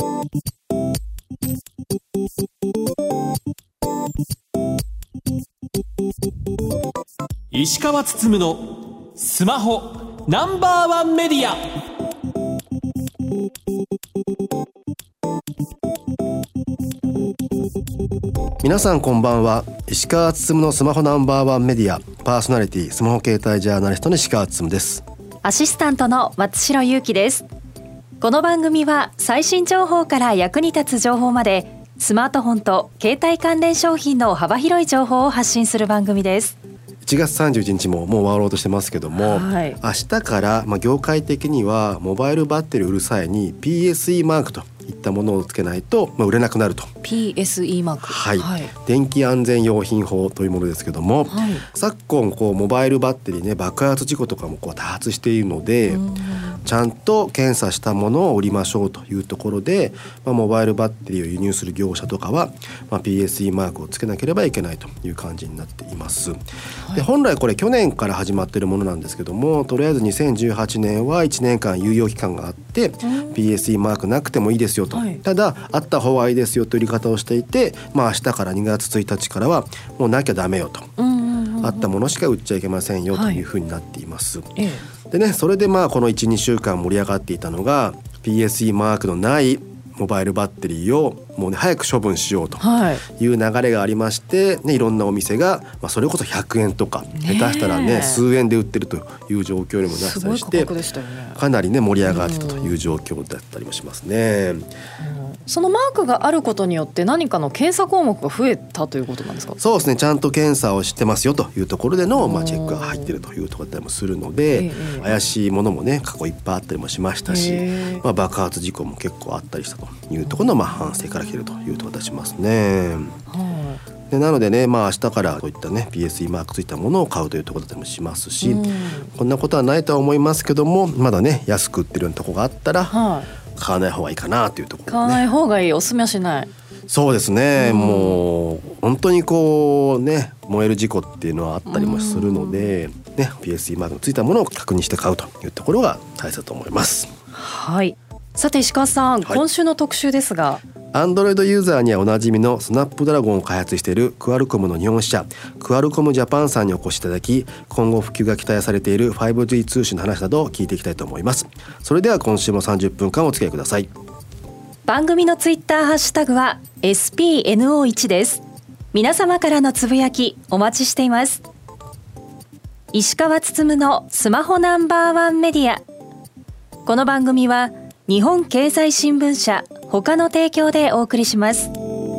石川つつむのスマホナンバーワンメディア。 皆さんこんばんは。石川つつむのスマホナンバーワンメディアパーソナリティ、スマホ携帯ジャーナリストの石川つつむです。 アシスタントの松代ゆうきです。この番組は最新情報から役に立つ情報まで、スマートフォンと携帯関連商品の幅広い情報を発信する番組です。 1月31日ももう終わろうとしてますけども、明日から業界的にはモバイルバッテリー売る際に PSE マークといったものをつけないと売れなくなると。 PSE マーク、 電気安全用品法というものですけども、昨今モバイルバッテリー爆発事故とかも多発しているので、ちゃんと検査したものを売りましょうというところで、モバイルバッテリーを輸入する業者とかは、PSE マークをつけなければいけないという感じになっています。で、本来これ去年から始まっているものなんですけども、とりあえず2018年は1年間猶予期間があって、PSE マークなくてもいいですよと、ただあった方がいいですよという売り方をしていて、明日から2月1日からはもうなきゃダメよと、あったものしか売っちゃいけませんよというふうになっています。でね、それでこの 1,2 週間盛り上がっていたのが PSE マークのないモバイルバッテリーをもう早く処分しようという流れがありまして、いろんなお店がそれこそ100円とか下手したら数円で売ってるという状況にもなったりして、かなり盛り上がってたという状況だったりもしますね。 そのマークがあることによって何かの検査項目が増えたということなんですか？ そうですね、ちゃんと検査をしてますよというところでのチェックが入っているというところだったりもするので、怪しいものも過去いっぱいあったりもしましたし、爆発事故も結構あったりしたというところの反省から来ているというところがしますね。でなのでね、明日からこういった PSE マークついたものを買うというところだったりもしますし、こんなことはないとは思いますけども、まだ安く売ってるようなところがあったら、買わない方がいいかなというところ、 買わない方がいい、おすすめはしない。 そうですね、もう本当に燃える事故っていうのはあったりもするので、PSE マークのついたものを確認して買うというところが大切だと思います。 さて石川さん、今週の特集ですが、 Android ユーザーにはおなじみのスナップドラゴンを開発しているクアルコムの日本支社クアルコムジャパンさんにお越しいただき、今後普及が期待されている 5G 通信の話などを聞いていきたいと思います。それでは今週も30分間お付き合いください。 番組のツイッターハッシュタグは SPNO1 です。皆様からのつぶやきお待ちしています。石川つつむのスマホナンバーワンメディア。この番組は日本経済新聞社他の提供でお送りします。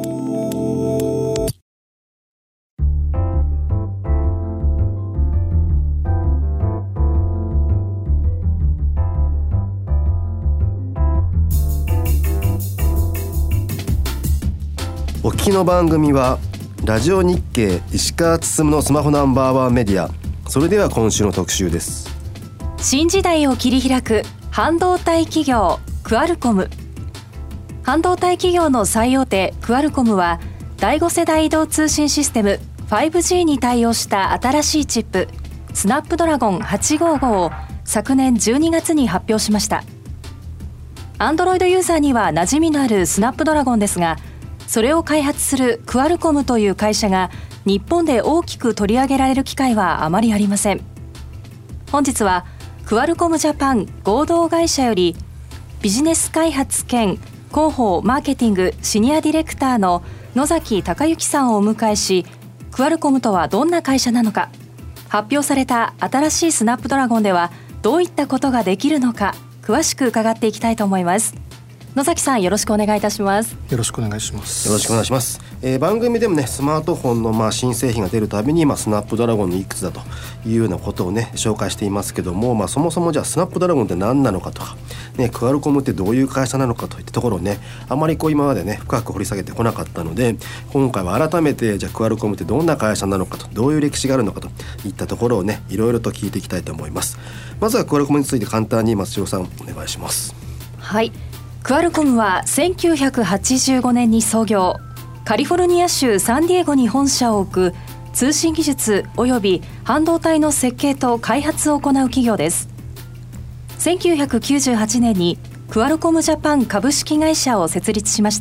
お聞きの番組はラジオ日経石川つつむのスマホナンバーワンメディア。それでは今週の特集です。 新時代を切り開く半導体企業クアルコム。半導体企業の最大手クアルコムは第5世代移動通信システム 5G に対応した新しいチップスナップドラゴン855を昨年12月に発表しました。 Android ユーザーには馴染みのあるスナップドラゴンですが、それを開発するクアルコムという会社が日本で大きく取り上げられる機会はあまりありません。本日はクアルコムジャパン合同会社よりビジネス開発兼広報マーケティングシニアディレクターの野崎隆之さんをお迎えし、クアルコムとはどんな会社なのか、発表された新しいスナップドラゴンではどういったことができるのか、詳しく伺っていきたいと思います。野崎さん、よろしくお願いいたします。 よろしくお願いします。 よろしくお願いします。番組でもスマートフォンの新製品が出るたびにスナップドラゴンのいくつだというようなことを紹介していますけども、そもそもじゃあスナップドラゴンって何なのかとか、クアルコムってどういう会社なのかといったところをあまり今まで深く掘り下げてこなかったので、今回は改めてじゃあクアルコムってどんな会社なのかと、どういう歴史があるのかといったところをいろいろと聞いていきたいと思います。まずはクアルコムについて簡単に松代さんお願いします。 クアルコムは1985年に創業、カリフォルニア州サンディエゴに本社を置く通信技術及び半導体の設計と開発を行う企業です。1998年にクアルコムジャパン株式会社を設立しました。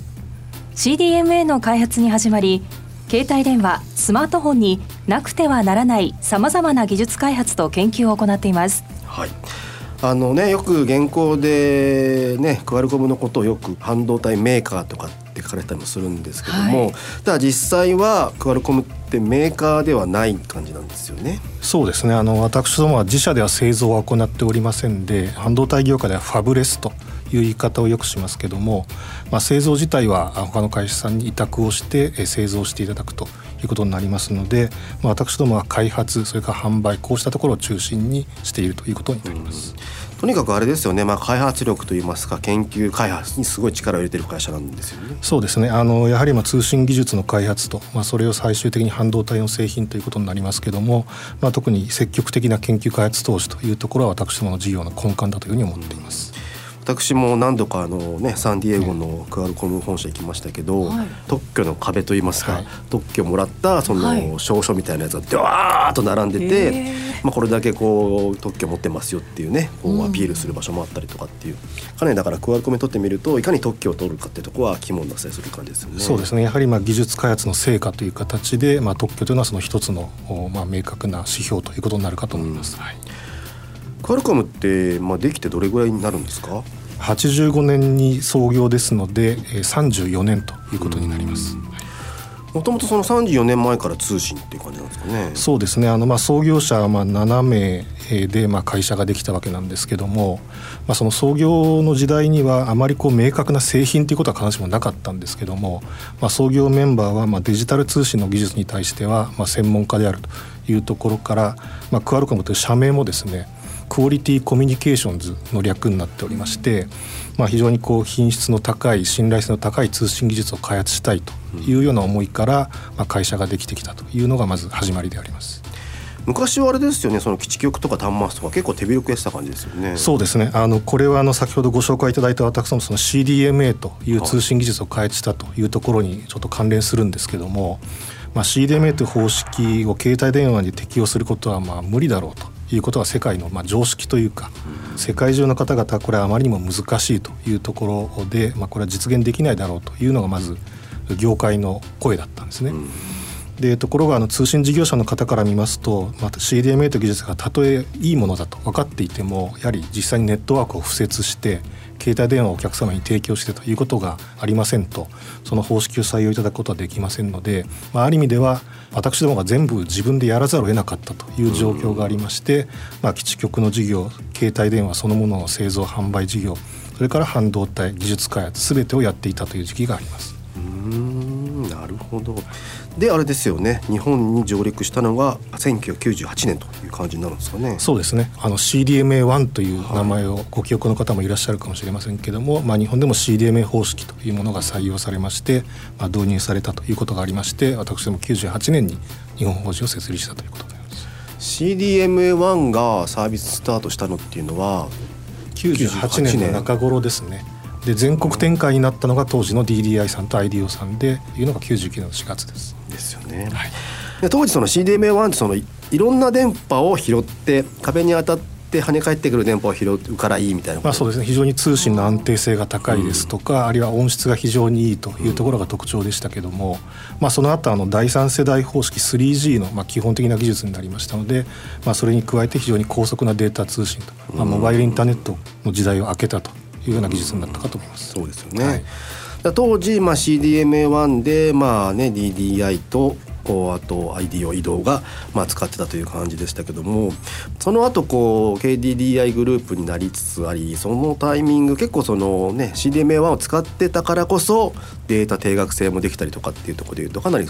CDMA の開発に始まり、携帯電話、スマートフォンになくてはならないさまざまな技術開発と研究を行っています。 はい、よく原稿でね、クアルコムのことをよく半導体メーカーとかって書かれたりもするんですけども、ただ実際はクアルコムってメーカーではない感じなんですよね。 そうですね、私どもは自社では製造は行っておりませんで、半導体業界ではファブレスという言い方をよくしますけども、製造自体は他の会社さんに委託をして製造していただくということになりますので、私どもは開発、それから販売、こうしたところを中心にしているということになります。 とにかくあれですよね、開発力といいますか研究開発にすごい力を入れている会社なんですよね。 そうですね、やはり通信技術の開発と、それを最終的に半導体の製品ということになりますけども、特に積極的な研究開発投資というところは私どもの事業の根幹だというふうに思っています。 私も何度かサンディエゴのクアルコム本社行きましたけど、特許の壁といいますか、特許もらったその証書みたいなやつがドワーッと並んでて、これだけ特許持ってますよっていうね、アピールする場所もあったりとかっていう、かなりだからクアルコムにとってみるといかに特許を取るかっていうところは肝になったりする感じですよね。 そうですね、やはり技術開発の成果という形で、特許というのはその一つの明確な指標ということになるかと思います。 クアルコムって、できてどれぐらいになるんですか ？85年に創業ですので34年ということになります。 もともとその34年前から通信っていう感じなんですかね。 そうですね、創業者は7名で会社ができたわけなんですけども、その創業の時代にはあまり明確な製品ということは必ずしもなかったんですけども、創業メンバーはデジタル通信の技術に対しては専門家であるというところから、クアルコムという社名もですね、クオリティコミュニケーションズの略になっておりまして、非常に品質の高い、信頼性の高い通信技術を開発したいというような思いから、会社ができてきたというのがまず始まりであります。 昔はあれですよね、その基地局とか端末とか結構手広くやってた感じですよね。 そうですね、これは先ほどご紹介いただいた私どもその CDMA という通信技術を開発したというところにちょっと関連するんですけども、CDMA という方式を携帯電話に適用することは無理だろうということは世界の常識というか、世界中の方々はこれはあまりにも難しいというところで、これは実現できないだろうというのがまず業界の声だったんですね。でところが通信事業者の方から見ますと、CDMA という技術がたとえいいものだと分かっていても、やはり実際にネットワークを敷設して携帯電話をお客様に提供してということがありませんと、その方式を採用いただくことはできませんので、ある意味では私どもが全部自分でやらざるを得なかったという状況がありまして、基地局の事業、携帯電話そのものの製造販売事業、それから半導体技術開発全てをやっていたという時期があります。 なるほど。であれですよね、日本に上陸したのが1998年という感じになるんですかね。 そうですね、CDMA1 という名前をご記憶の方もいらっしゃるかもしれませんけども、日本でも CDMA 方式というものが採用されまして、導入されたということがありまして、私ども98年に日本法人を設立したということであります。 CDMA1 がサービススタートしたのっていうのは 98年の中頃ですね。で全国展開になったのが当時の DDI さんと IDEO さんでいうのが99年の4月です。 ですよね。で当時その CDMA1 ってそのいろんな電波を拾って壁に当たって跳ね返ってくる電波を拾うからいいみたいな、 そうですね、非常に通信の安定性が高いですとか、あるいは音質が非常にいいというところが特徴でしたけども、その後第3世代方式 3G の基本的な技術になりましたので、それに加えて非常に高速なデータ通信と、モバイルインターネットの時代を明けたというような技術になったかと思います。 そうですよね。当時、CDMA1 で、DDI とあと IDEO 移動が、使ってたという感じでしたけども、その後KDDI グループになりつつあり、そのタイミング結構CDMA1 を使ってたからこそデータ定額性もできたりとかっていうところでいうと、かなり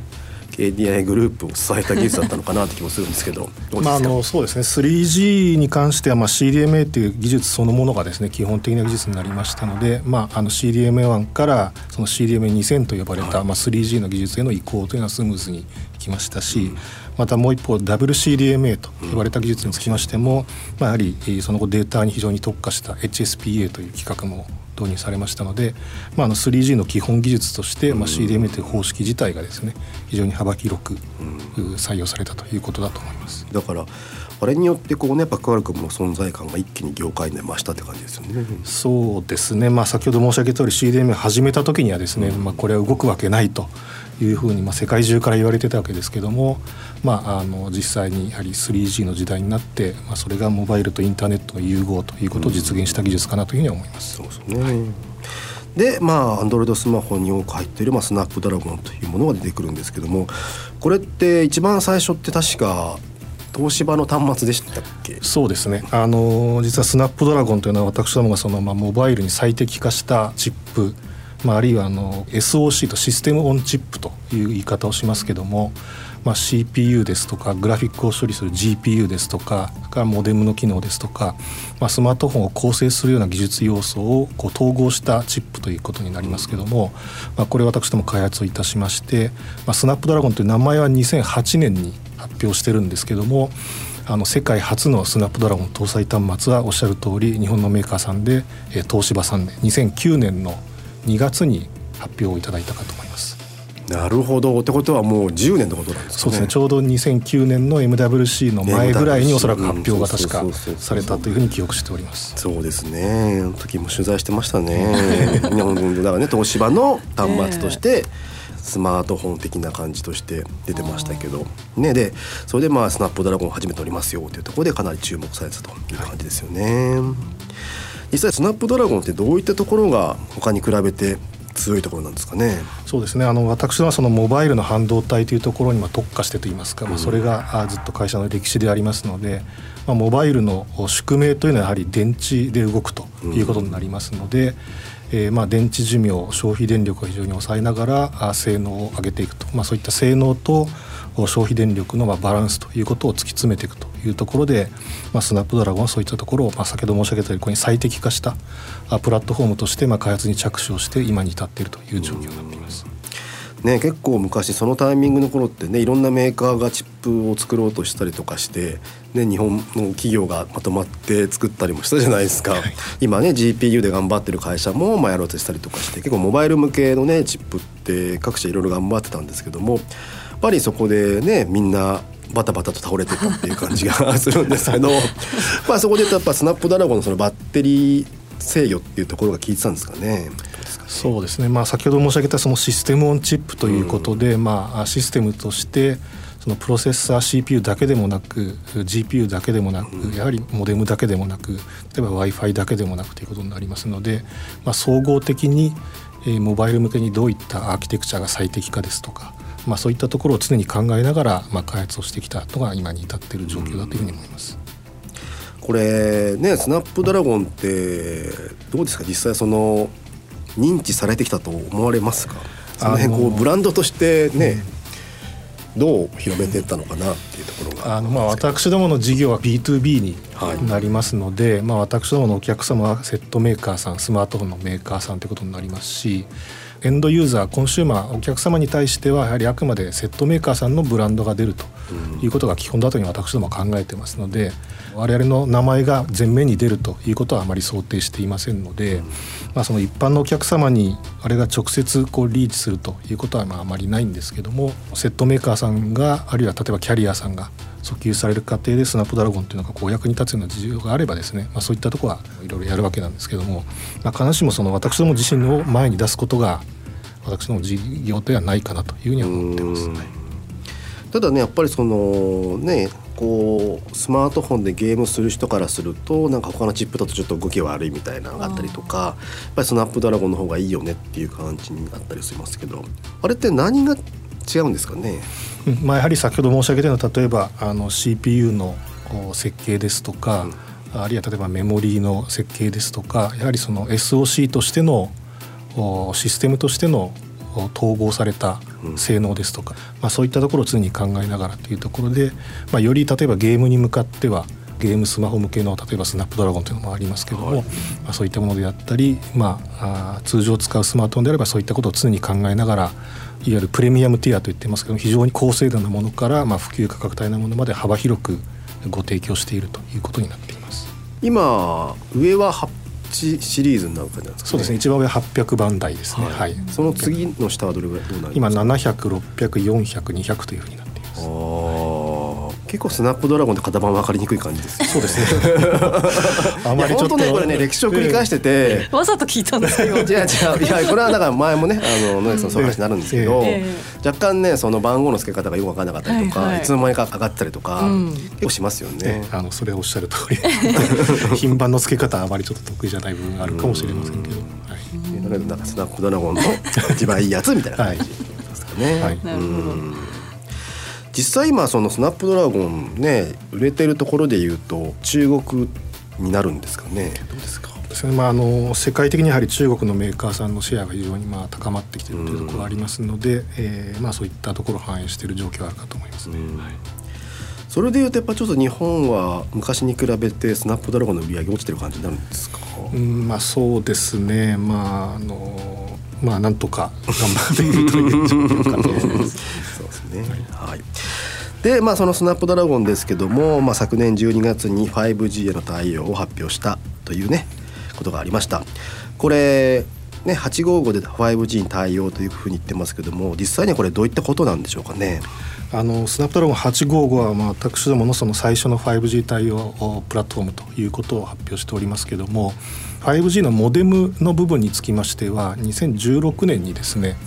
KDDI グループを支えた技術だったのかなって気もするんですけど、どうですか？ そうですね、3G に関してはCDMA という技術そのものがですね基本的な技術になりましたので、CDMA1 からその CDMA2000 と呼ばれた、3G の技術への移行というのはスムーズにいきましたし、またもう一方 WCDMA と呼ばれた技術につきましても、やはりその後データに非常に特化した HSPA という規格も導入されましたので、3G の基本技術として、CDMA という方式自体がですね非常に幅広く採用されたということだと思います。 だからあれによってこうね、やっぱクアルコムの存在感が一気に業界で増したって感じですよね。 そうですね、先ほど申し上げた通り CDMA を始めた時にはですね、これは動くわけないというふうに世界中から言われてたわけですけども、実際にやはり 3G の時代になって、それがモバイルとインターネットの融合ということを実現した技術かなというふうに思います。 そうですね。でAndroid スマホに多く入っているスナップドラゴンというものが出てくるんですけども、これって一番最初って確か東芝の端末でしたっけ？ そうですね、実はスナップドラゴンというのは私どもがモバイルに最適化したチップ、あるいはSoC とシステムオンチップという言い方をしますけども、CPU ですとかグラフィックを処理する GPU ですとかモデムの機能ですとか、スマートフォンを構成するような技術要素を統合したチップということになりますけども、これ私ども開発をいたしまして、スナップドラゴンという名前は2008年に発表してるんですけども、世界初のスナップドラゴン搭載端末はおっしゃる通り日本のメーカーさんで、東芝さんで2009年の2月に発表をいただいたかと思います。 なるほど。ってことはもう10年のことなんですかね。 そうですね、ちょうど2009年の MWC の前ぐらいにおそらく発表が確かされたというふうに記憶しております。 そうですね、あの時も取材してましたね。だからね、東芝の端末としてスマートフォン的な感じとして出てましたけど、でそれでスナップドラゴンを始めておりますよというところでかなり注目されたという感じですよね。実際スナップドラゴンってどういったところが他に比べて強いところなんですかね。 そうですね、私はそのモバイルの半導体というところに特化してといいますか、それがずっと会社の歴史でありますので、モバイルの宿命というのはやはり電池で動くということになりますので、電池寿命、消費電力を非常に抑えながら性能を上げていくと、そういった性能と消費電力のバランスということを突き詰めていくというところで、スナップドラゴンはそういったところを、先ほど申し上げたようにここに最適化したプラットフォームとして開発に着手をして今に至っているという状況になっています。 結構昔そのタイミングの頃っていろんなメーカーがチップを作ろうとしたりとかして、日本の企業がまとまって作ったりもしたじゃないですか。今GPU で頑張ってる会社もやろうとしたりとかして、結構モバイル向けのチップって各社いろいろ頑張ってたんですけども、やっぱりそこでみんなバタバタと倒れてたっていう感じがするんですけどそこでやっぱスナップドラゴンのそのバッテリー制御っていうところが効いてたんですかね。 そうですね、先ほど申し上げたそのシステムオンチップということで、システムとしてそのプロセッサー CPU だけでもなく GPU だけでもなく、やはりモデムだけでもなく、例えば Wi-Fi だけでもなくということになりますので、総合的にモバイル向けにどういったアーキテクチャが最適化ですとか、そういったところを常に考えながら開発をしてきたのが今に至っている状況だというふうに思います。 これスナップドラゴンってどうですか、実際その認知されてきたと思われますか。その辺ブランドとしてどう広めていったのかなっていうところが私どもの事業は B2B になりますので、私どものお客様はセットメーカーさん、スマートフォンのメーカーさんということになりますし、エンドユーザー、コンシューマー、お客様に対してはやはりあくまでセットメーカーさんのブランドが出るということが基本だというふうに私どもは考えてますので、我々の名前が前面に出るということはあまり想定していませんので、その一般のお客様にあれが直接リーチするということはあまりないんですけども、セットメーカーさんが、あるいは例えばキャリアさんが訴求される過程でスナップドラゴンというのがお役に立つような事情があればですね、そういったところはいろいろやるわけなんですけども、必ずしもその私ども自身を前に出すことが私の事業ではないかなというふうに思ってます。 ただやっぱりそのスマートフォンでゲームする人からすると他のチップだとちょっと動き悪いみたいなのがあったりとか、やっぱりスナップドラゴンの方がいいよねっていう感じになったりしますけど、あれって何が違うんですかね。 やはり先ほど申し上げたような、例えばCPU の設計ですとか、あるいは例えばメモリーの設計ですとか、やはりその SoC としてのシステムとしての統合された性能ですとか、そういったところを常に考えながらというところで、より例えばゲームに向かってはゲームスマホ向けの例えばスナップドラゴンというのもありますけども、そういったものであったり、通常使うスマートフォンであればそういったことを常に考えながら、いわゆるプレミアムティアと言ってますけど、非常に高精度なものから普及価格帯なものまで幅広くご提供しているということになっています。 今上はちシリーズになる感じなんですかね。 そうですね、一番上800番台ですね、はい、 その次の下はどれぐらいどうなり今ますか。 700、600、400、200というふうになっています。 結構スナップドラゴンって型番分かりにくい感じですね。 そうですねあまりちょっと本当ねこれね歴史を繰り返してて、 わざと聞いたんですけどいやこれはだから前もね野崎さんそういう話になるんですけど、若干ねその番号の付け方がよく分からなかったりとか、いつの間にか上がったりとか、結構しますよね。 それはおっしゃる通り品番の付け方はあまりちょっと得意じゃない部分があるかもしれませんけど、 だけどなんかスナップドラゴンの一番いいやつみたいな感じですかね。 なるほど。 実際今そのスナップドラゴンね売れてるところでいうと中国になるんですかね。どうですか。 世界的にやはり中国のメーカーさんのシェアが非常に高まってきているというところがありますので、そういったところを反映している状況があるかと思いますね。 それでいうとやっぱちょっと日本は昔に比べてスナップドラゴンの売り上げ落ちてる感じになるんですか。 そうですね、なんとか頑張っているという状況かと思います。 そうですね、はい。でそのスナップドラゴンですけども、昨年12月に 5G への対応を発表したというねことがありました。これね855で 5G に対応というふうに言ってますけども、実際にはこれどういったことなんでしょうかね。 スナップドラゴン855は私どものその最初の 5G 対応プラットフォームということを発表しておりますけども、 5G のモデムの部分につきましては2016年にですね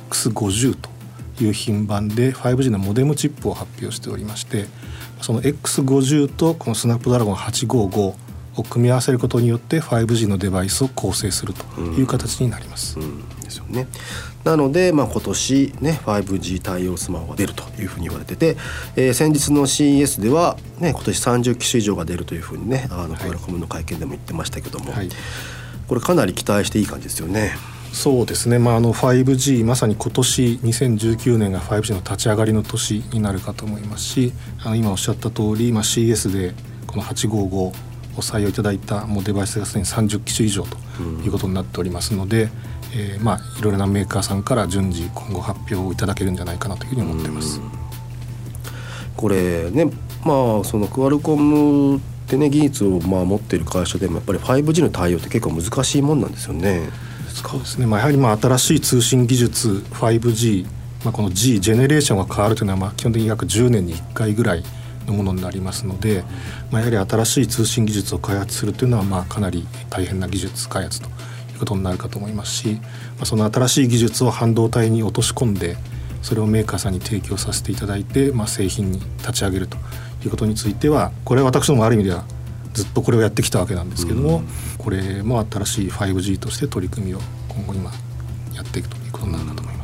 X50 という品番で 5G のモデムチップを発表しておりまして、その X50 とこのスナップドラゴン855を組み合わせることによって 5G のデバイスを構成するという形になります。 ですよね。なので、今年ね 5G 対応スマホが出るというふうに言われてて、先日の CES では、ね、今年30機種以上が出るというふうにねクアルコムの会見でも言ってましたけども、これかなり期待していい感じですよね。 そうですね、5G まさに今年2019年が 5G の立ち上がりの年になるかと思いますし、今おっしゃった通り、CES でこの855を採用いただいたデバイスがすでに30機種以上ということになっておりますので、いろいろなメーカーさんから順次今後発表をいただけるんじゃないかなというふうに思っています。 これね、そのクアルコムってね技術を持っている会社でもやっぱり 5G の対応って結構難しいもんなんですよね。 そうですね、やはり新しい通信技術 5G、この G ジェネレーションが変わるというのは基本的に約10年に1回ぐらいのものになりますので、やはり新しい通信技術を開発するというのはかなり大変な技術開発ということになるかと思いますし、その新しい技術を半導体に落とし込んでそれをメーカーさんに提供させていただいて、製品に立ち上げるということについては、これは私どもある意味ではずっとこれをやってきたわけなんですけども、これも新しい 5G として取り組みを今後今やっていくということになるかと思います。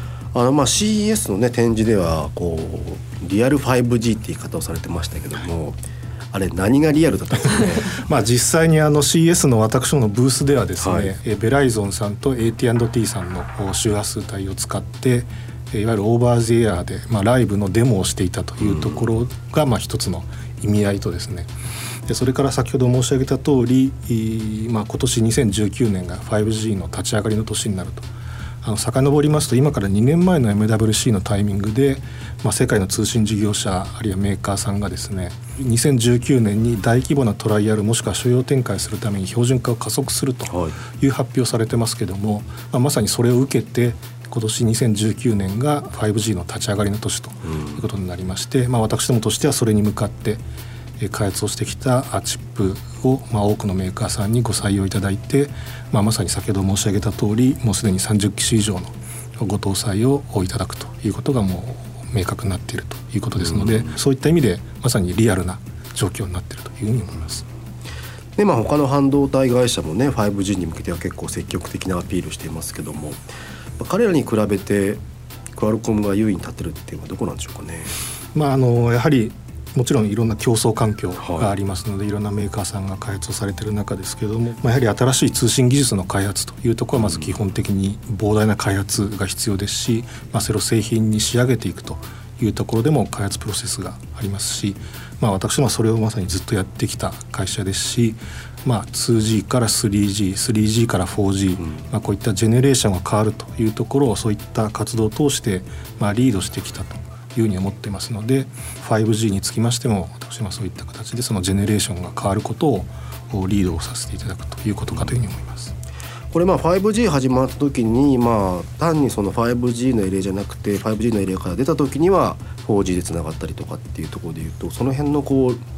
CES の、展示ではリアル 5G って言い方をされてましたけども、あれ何がリアルだったんですかね。 実際にCES の私どものブースではですね、ベライゾンさんと AT&T さんの周波数帯を使っていわゆるオーバーズエアで、ライブのデモをしていたというところが一つの意味合いとですね、でそれから先ほど申し上げた通り、今年2019年が 5G の立ち上がりの年になると。遡りますと今から2年前の MWC のタイミングで、世界の通信事業者あるいはメーカーさんがですね2019年に大規模なトライアルもしくは所要展開するために標準化を加速するという発表されてますけども、まさにそれを受けて今年2019年が 5G の立ち上がりの年ということになりまして、私どもとしてはそれに向かって開発をしてきたチップを、多くのメーカーさんにご採用いただいて、まさに先ほど申し上げた通りもうすでに30機種以上のご搭載をいただくということがもう明確になっているということですので、そういった意味でまさにリアルな状況になっているというふうに思います。 で他の半導体会社もね 5G に向けては結構積極的なアピールしていますけども、彼らに比べてクアルコムが優位に立ってるっていうのはどこなんでしょうかね。 やはりもちろんいろんな競争環境がありますので、いろんなメーカーさんが開発をされている中ですけれども、やはり新しい通信技術の開発というところはまず基本的に膨大な開発が必要ですし、それを製品に仕上げていくというところでも開発プロセスがありますし、私もそれをまさにずっとやってきた会社ですし、2G から 3G、3G から 4G、こういったジェネレーションが変わるというところをそういった活動を通してリードしてきたというふうに思ってますので、 5G につきましても私はそういった形でそのジェネレーションが変わることをリードをさせていただくということかというふうに思います。 これ5G 始まった時に単にその 5G のエリアじゃなくて 5G のエリアから出た時には 4G でつながったりとかっていうところでいうと、その辺の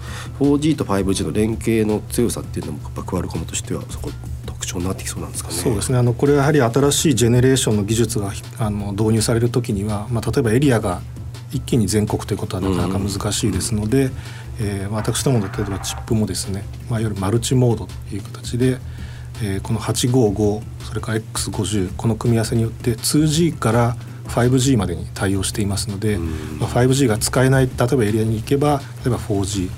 4G と 5G の連携の強さっていうのもクアルコムとしてはそこ特徴になってきそうなんですかね。 そうですね、これはやはり新しいジェネレーションの技術が導入される時には、例えばエリアが一気に全国ということはなかなか難しいですので、私どもの例えばチップもですね、いわゆるマルチモードという形でこの855それから X50 この組み合わせによって 2G から 5G までに対応していますので、5G が使えない例えばエリアに行けば例えば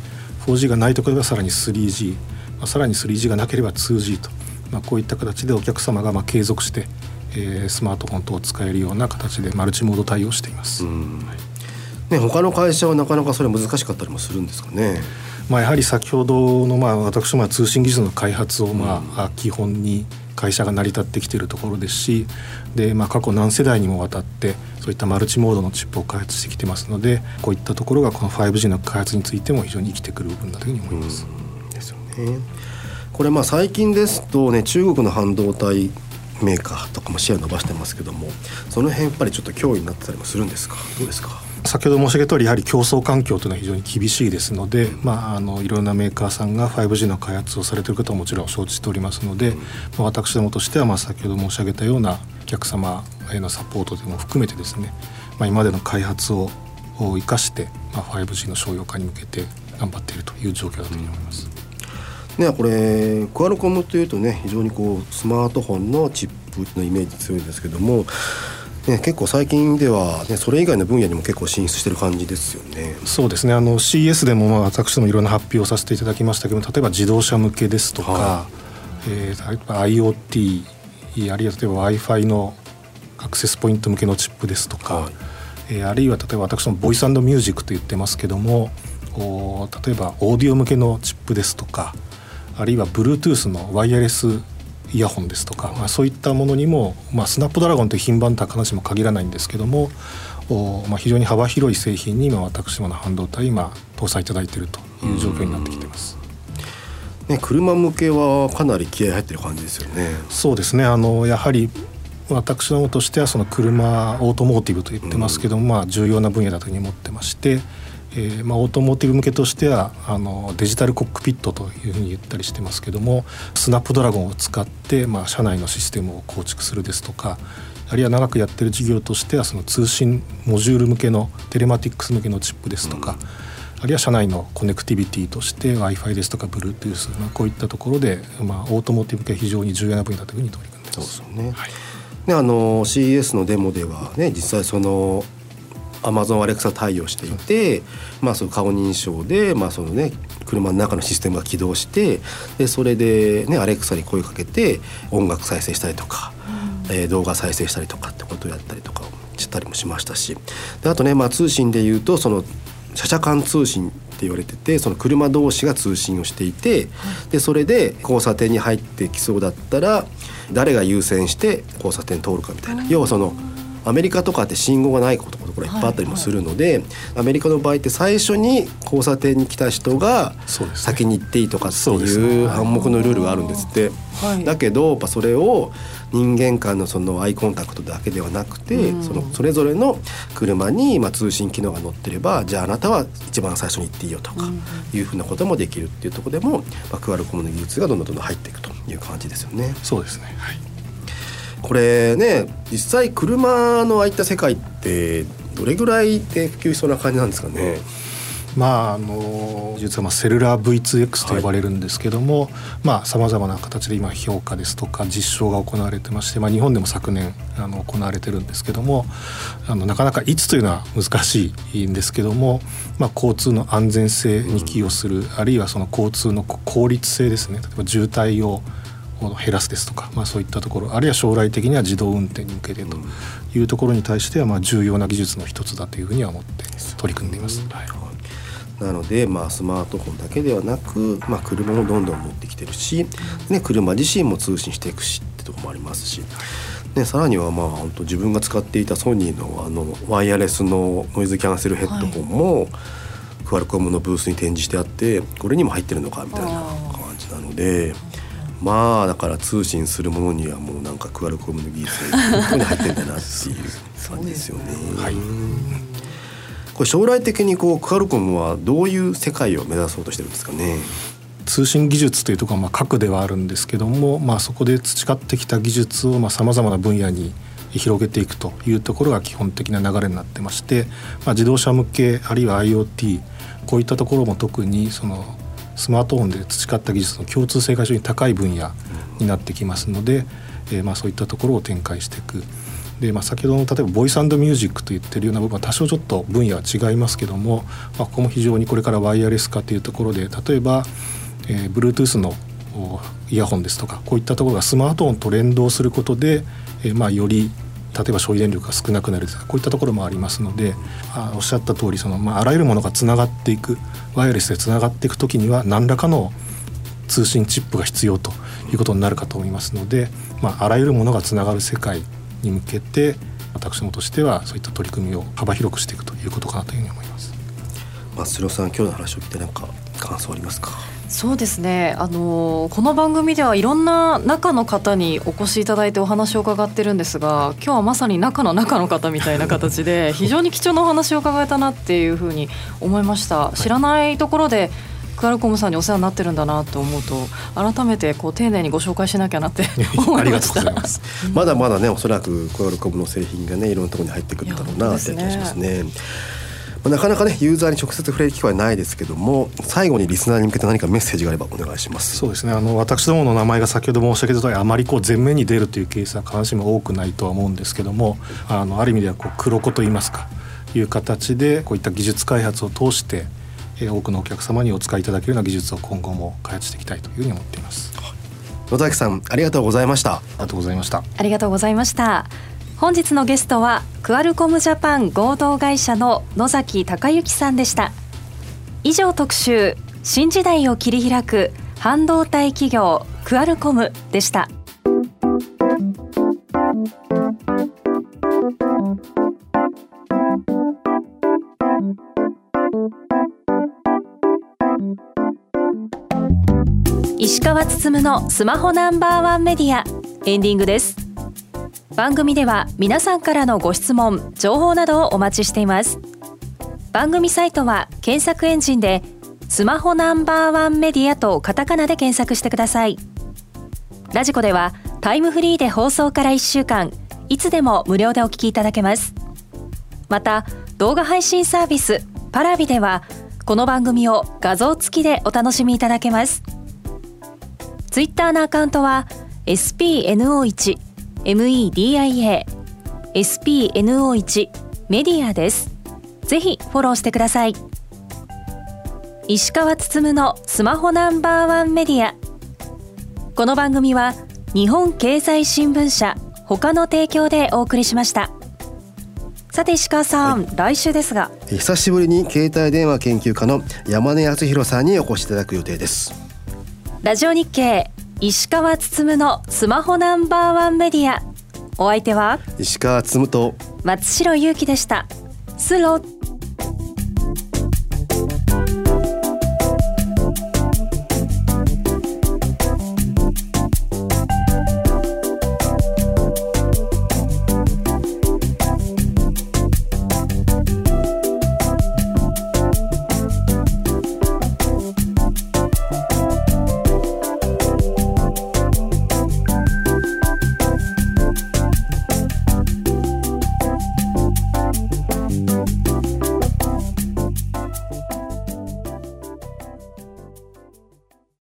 4G がないところではさらに 3G、さらに 3G がなければ 2G と、こういった形でお客様が継続して、スマートフォン等を使えるような形でマルチモード対応しています。 他の会社はなかなかそれ難しかったりもするんですかね。 やはり先ほどの私どもは通信技術の開発を基本に会社が成り立ってきているところですし、で過去何世代にもわたってそういったマルチモードのチップを開発してきてますので、こういったところがこの 5G の開発についても非常に生きてくる部分だというふうに思います。 ですよね。これ最近ですとね、中国の半導体メーカーとかもシェア伸ばしてますけども、その辺やっぱりちょっと脅威になってたりもするんですか。どうですか。 先ほど申し上げた通りやはり競争環境というのは非常に厳しいですので、いろんなメーカーさんが 5G の開発をされていることはもちろん承知しておりますので、私どもとしては先ほど申し上げたようなお客様へのサポートでも含めてですね、今までの開発を生かして、5G の商用化に向けて頑張っているという状況だというふうに思います。 これクアルコムというとね、非常にスマートフォンのチップのイメージ強いんですけども、結構最近では、それ以外の分野にも結構進出してる感じですよね。 そうですね、CES でも私どもいろんな発表をさせていただきましたけど、例えば自動車向けですとか、IoT あるいは例えば Wi-Fi のアクセスポイント向けのチップですとか、あるいは例えば私どもボイス&ミュージックと言ってますけども、例えばオーディオ向けのチップですとか、あるいは Bluetooth のワイヤレスイヤホンですとか、そういったものにも、スナップドラゴンという品番とは必ずしも限らないんですけども、非常に幅広い製品に今私どもの半導体搭載いただいているという状況になってきています。 車向けはかなり気合い入ってる感じですよね。 そうですね、やはり私どもとしてはその車オートモーティブと言ってますけども、重要な分野だというふうに思ってまして、オートモーティブ向けとしてはデジタルコックピットというふうに言ったりしてますけども、スナップドラゴンを使って、社内のシステムを構築するですとか、あるいは長くやってる事業としてはその通信モジュール向けのテレマティックス向けのチップですとか、あるいは社内のコネクティビティとして Wi-Fi ですとか Bluetooth、こういったところで、オートモーティブ系は非常に重要な分野だというふうに取り組んでいます。 そうですね。CES のデモではね、実際そのAmazon Alexa 対応していて、その顔認証で、その車の中のシステムが起動して、でそれでAlexa に声をかけて音楽再生したりとか、動画再生したりとかってことをやったりとかしたりもしましたし、であと通信でいうとその車車間通信って言われてて、その車同士が通信をしていて、でそれで交差点に入ってきそうだったら誰が優先して交差点通るかみたいな、要はそのアメリカとかって信号がないこところいっぱいあったりもするので、アメリカの場合って最初に交差点に来た人が先に行っていいとかっていう暗黙のルールがあるんですって、だけどやっぱそれを人間間のそのアイコンタクトだけではなくて、それぞれの車に通信機能が載ってれば、じゃああなたは一番最初に行っていいよとかいうふうなこともできるっていうところでも、クアルコムの技術がどんどん入っていくという感じですよね。 そうですね、はい。 これね、実際車のああいった世界ってどれぐらいで普及しそうな感じなんですかね。 実はセルラー V2X と呼ばれるんですけども、さまざまな形で今評価ですとか実証が行われてまして、日本でも昨年行われてるんですけども、なかなかいつというのは難しいんですけども、交通の安全性に寄与する、あるいはその交通の効率性ですね、例えば渋滞を減らすですとか、そういったところ、あるいは将来的には自動運転に向けてというところに対しては重要な技術の一つだというふうには思って取り組んでいます。 なので、スマートフォンだけではなく、車もどんどん持ってきてるし、車自身も通信していくしってところもありますし、さらには本当自分が使っていたソニーのワイヤレスのノイズキャンセルヘッドホンも、クアルコムのブースに展示してあって、これにも入ってるのかみたいな感じなので、 で、まあだから通信するものにはもうなんかクアルコムの技術がここに入ってんだなっていう感じですよね。 はい、 これ将来的にこうクアルコムはどういう世界を目指そうとしてるんですかね。 通信技術というところは核ではあるんですけども、そこで培ってきた技術をさまざまな分野に広げていくというところが基本的な流れになってまして、自動車向けあるいは IoT こういったところも特にそのスマートフォンで培った技術の共通性が非常に高い分野になってきますので、そういったところを展開していく。で、先ほどの例えばボイス&ミュージックと言ってるような部分は多少ちょっと分野は違いますけども、ここも非常にこれからワイヤレス化というところで、例えばBluetooth のイヤホンですとかこういったところがスマートフォンと連動することで、より例えば消費電力が少なくなるとかこういったところもありますので、おっしゃった通りあらゆるものがつながっていく、ワイヤレスでつながっていくときには何らかの通信チップが必要ということになるかと思いますので、あらゆるものがつながる世界に向けて私どもとしてはそういった取り組みを幅広くしていくということかなというふうに思います。 松代さん、今日の話を聞いて何か感想ありますか？ そうですね、この番組ではいろんな中の方にお越しいただいてお話を伺ってるんですが、今日はまさに中の方みたいな形で非常に貴重なお話を伺えたなっていうふうに思いました。知らないところでクアルコムさんにお世話になってるんだなと思うと、改めて丁寧にご紹介しなきゃなって思いました。 ありがとうございます。 まだまだね、おそらくクアルコムの製品がね、いろんなところに入ってくるんだろうなって気がしますね。なかなかね、ユーザーに直接触れる機会はないですけども、最後にリスナーに向けて何かメッセージがあればお願いします。 そうですね、私どもの名前が先ほど申し上げた通りあまり前面に出るというケースは必ずしも多くないとは思うんですけども、ある意味では黒子といいますかいう形でこういった技術開発を通して多くのお客様にお使いいただけるような技術を今後も開発していきたいというふうに思っています。 野崎さん、ありがとうございました。 ありがとうございました。 ありがとうございました。本日のゲストはクアルコムジャパン合同会社の野崎隆之さんでした。以上、特集新時代を切り開く半導体企業クアルコムでした。石川つつむのスマホナンバーワンメディア、エンディングです。番組では皆さんからのご質問、情報などをお待ちしています。番組サイトは検索エンジンでスマホナンバーワンメディアとカタカナで検索してください。ラジコではタイムフリーで放送から1週間いつでも無料でお聞きいただけます。また動画配信サービスパラビではこの番組を画像付きでお楽しみいただけます。ツイッターのアカウントは SPNO1 MEDIA SPNO1 メディアです。ぜひフォローしてください。石川つつむのスマホナンバーワンメディア。この番組は日本経済新聞社他の提供でお送りしました。さて石川さん、来週ですが久しぶりに携帯電話研究家の山根康弘さんにお越しいただく予定です。 ラジオ日経石川つつむのスマホナンバーワンメディア。お相手は石川つつむと松代ゆうきでした。スロー